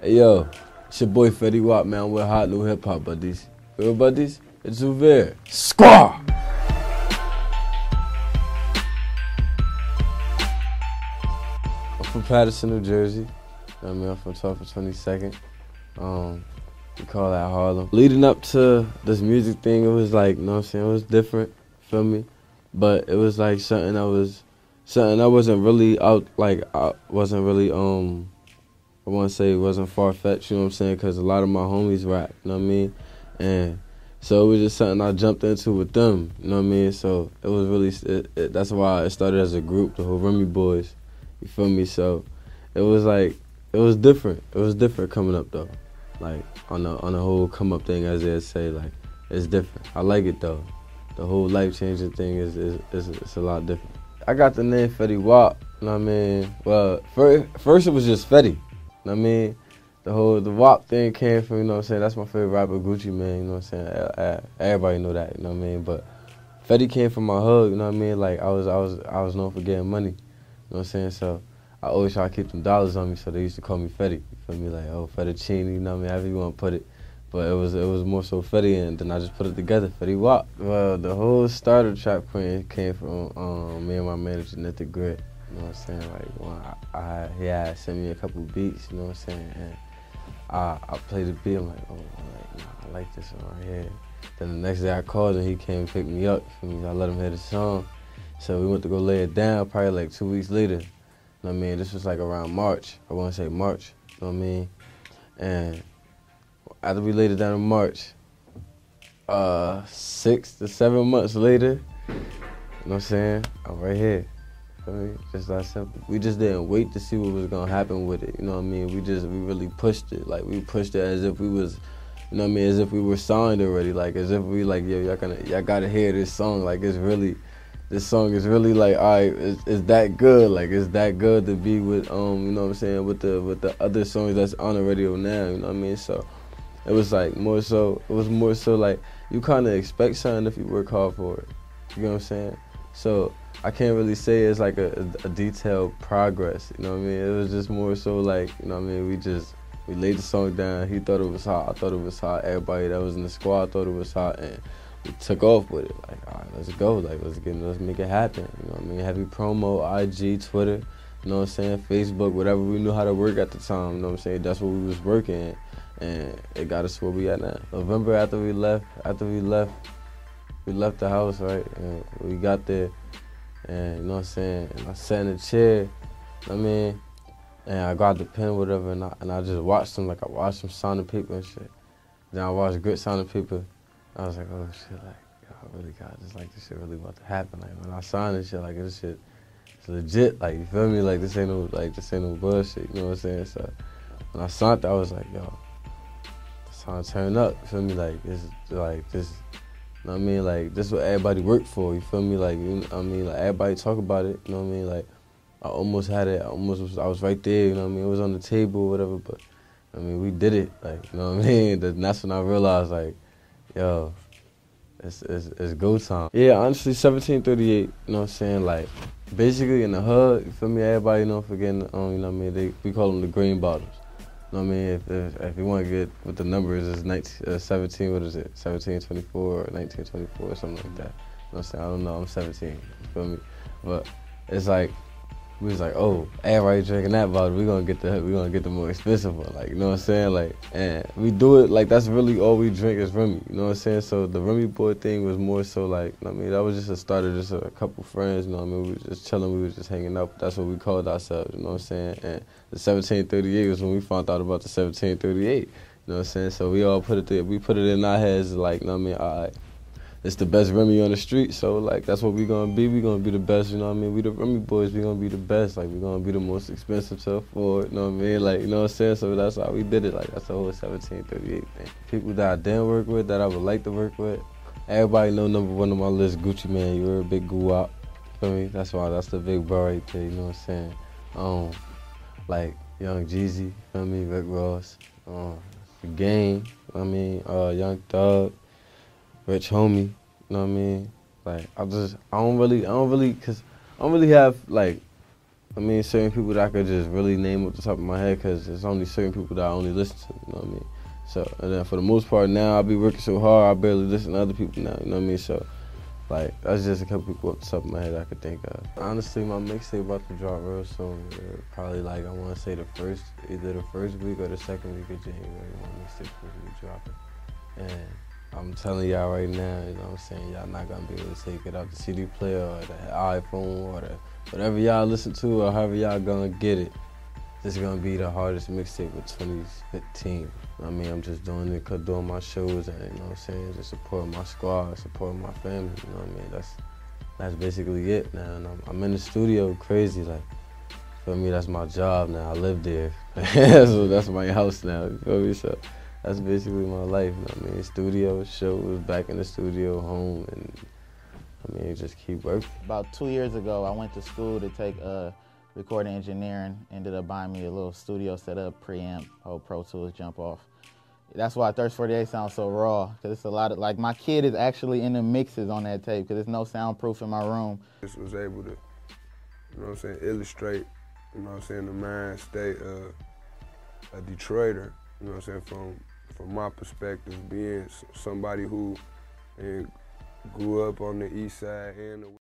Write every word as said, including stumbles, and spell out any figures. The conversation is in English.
Hey yo, it's your boy Fetty Wap, man. We're hot new hip hop buddies. Real buddies? It's Uver. Squaw! I'm from Paterson, New Jersey. I mean, I'm from twelfth and twenty-second. Um, we call that Harlem. Leading up to this music thing, it was like, you know what I'm saying, it was different, feel me? But it was like something that was, something that wasn't really out, like, I wasn't really, um, I want to say it wasn't far-fetched, you know what I'm saying, because a lot of my homies rap, you know what I mean? And so it was just something I jumped into with them, you know what I mean? So it was really, it, it, that's why it started as a group, the whole Remy Boys, you feel me? So it was like, it was different. It was different coming up, though. Like, on the, on the whole come-up thing, as they say, like, it's different. I like it, though. The whole life-changing thing is, is, is it's a lot different. I got the name Fetty Wap, you know what I mean? Well, first, first it was just Fetty, you know what I mean? The whole, the Wap thing came from, you know what I'm saying, that's my favorite rapper, Gucci Mane, you know what I'm saying? Everybody know that, you know what I mean? But Fetty came from my hood, you know what I mean? Like, I was, I was, I was known for getting money, you know what I'm saying? So I always try to keep them dollars on me, so they used to call me Fetty. You feel me? Like, oh, Fettuccine, you know what I mean? However you want to put it. But it was it was more so Fetty, and then I just put it together, Fetty Wap. Well, the whole start of Trap Queen came from um, me and my manager, Nit the Grit. You know what I'm saying? Like, when I, I, he had sent me a couple beats, you know what I'm saying? And I, I played the beat, I'm like, oh, I'm like, nah, I like this one right here. Then the next day I called and he came and picked me up. For me, I let him hear the song. So we went to go lay it down probably like two weeks later. You know what I mean? This was like around March. I want to say March. You know what I mean? And after we laid it down in March, uh, six to seven months later, you know what I'm saying? I'm right here. You know what I mean? Just that simple. We just didn't wait to see what was gonna happen with it. You know what I mean? We just we really pushed it. Like we pushed it as if we was, you know what I mean? As if we were signed already. Like as if we like, yo, y'all gonna y'all gotta hear this song. Like it's really. This song is really like, all right, it's, it's that good. Like, it's that good to be with, um, you know what I'm saying, with the with the other songs that's on the radio now, you know what I mean? So, it was like more so, it was more so like, you kind of expect something if you work hard for it. You know what I'm saying? So, I can't really say it's like a, a, a detailed progress, you know what I mean? It was just more so like, you know what I mean, we just, we laid the song down, he thought it was hot, I thought it was hot, everybody that was in the squad thought it was hot, and we took off with it. Like, all right, let's go. Like, let's get, let's make it happen. You know what I mean? Heavy promo, I G, Twitter, you know what I'm saying? Facebook, whatever we knew how to work at the time. You know what I'm saying? That's what we was working in, and it got us where we at now. November after we left, after we left, we left the house, right? And we got there, and you know what I'm saying? And I sat in the chair. You know what I mean? And I grabbed the pen, whatever, and I and I just watched them. Like I watched them sign the paper and shit. Then I watched Grit sign the paper. I was like, oh shit, like, yo, I really got this, like, this shit really about to happen. Like, when I signed this shit, like, this shit, it's legit, like, you feel me? Like, this ain't no, like, this ain't no bullshit, you know what I'm saying? So, when I signed it, I was like, yo, it's time to turn up, you feel me? Like, this is, like, this, you know what I mean? Like, this is what everybody worked for, you feel me? Like, you know what I mean? Like, everybody talk about it, you know what I mean? Like, I almost had it, I almost was, I was right there, you know what I mean? It was on the table or whatever, but, I mean, we did it, like, you know what I mean? And that's when I realized, like, yo, it's, it's, it's go time. Yeah, honestly, seventeen thirty-eight, you know what I'm saying? Like, basically in the hood, you feel me? Everybody know forgetting, um, you know what I mean? They, we call them the green bottles. You know what I mean? If, if, if you want to get what the numbers is, nineteen, uh, seventeen, what is it? seventeen twenty-four or nineteen twenty-four or something like that. You know what I'm saying? I don't know, I'm seventeen, you feel me? But it's like, we was like, oh, everybody drinking that bottle, we gonna get the we gonna get the more expensive one, like, you know what I'm saying? Like, and we do it like that's really all we drink is Remy, you know what I'm saying? So the Remy Boy thing was more so like, I mean, that was just a start of just a couple friends, you know what I mean? We was just chilling, we was just hanging out. That's what we called ourselves, you know what I'm saying? And the seventeen thirty-eight was when we found out about the seventeen thirty-eight, you know what I'm saying? So we all put it there, we put it in our heads like, you know what I mean? All right. It's the best Remy on the street, so like that's what we gonna be. We gonna be the best, you know what I mean? We the Remy Boys, we gonna be the best. Like we gonna be the most expensive to afford, you know what I mean? Like, you know what I'm saying? So that's how we did it. Like that's the whole seventeen thirty-eight thing. People that I didn't work with, that I would like to work with. Everybody know number one on my list, Gucci Mane. You're a big guwap. Feel me? That's why that's the big bro right there, you know what I'm saying? Um, like Young Jeezy, feel me? Rick Ross, um, The Game, I mean, uh, Young Thug. Rich Homie, you know what I mean? Like, I just, I don't really, I don't really, cause I don't really have, like, I mean, certain people that I could just really name off the top of my head, because there's only certain people that I only listen to, you know what I mean? So, and then for the most part now, I be working so hard, I barely listen to other people now, you know what I mean? So, like, that's just a couple people off the top of my head I could think of. Honestly, my mixtape about to drop real soon. Uh, probably, like, I want to say the first, either the first week or the second week of January, my mixtape supposed to be dropping. And I'm telling y'all right now, you know what I'm saying, y'all not gonna be able to take it out the C D player or the iPhone or the, whatever y'all listen to or however y'all gonna get it. This is gonna be the hardest mixtape of twenty fifteen. I mean, I'm just doing it cause doing my shows and, you know what I'm saying, just supporting my squad, supporting my family, you know what I mean? That's that's basically it now. And I'm, I'm in the studio crazy, like, for me, that's my job now. I live there. so that's my house now, you feel me? So that's basically my life, you know what I mean? Studio, shows, back in the studio, home, and I mean, just keep working. About two years ago, I went to school to take uh, recording engineering. Ended up buying me a little studio setup, preamp, whole Pro Tools jump off. That's why Thirst forty-eight sounds so raw, because it's a lot of, like, my kid is actually in the mixes on that tape, because there's no soundproof in my room. Just was able to, you know what I'm saying, illustrate, you know what I'm saying, the mind state of a Detroiter, you know what I'm saying, from from my perspective, being somebody who and grew up on the east side and the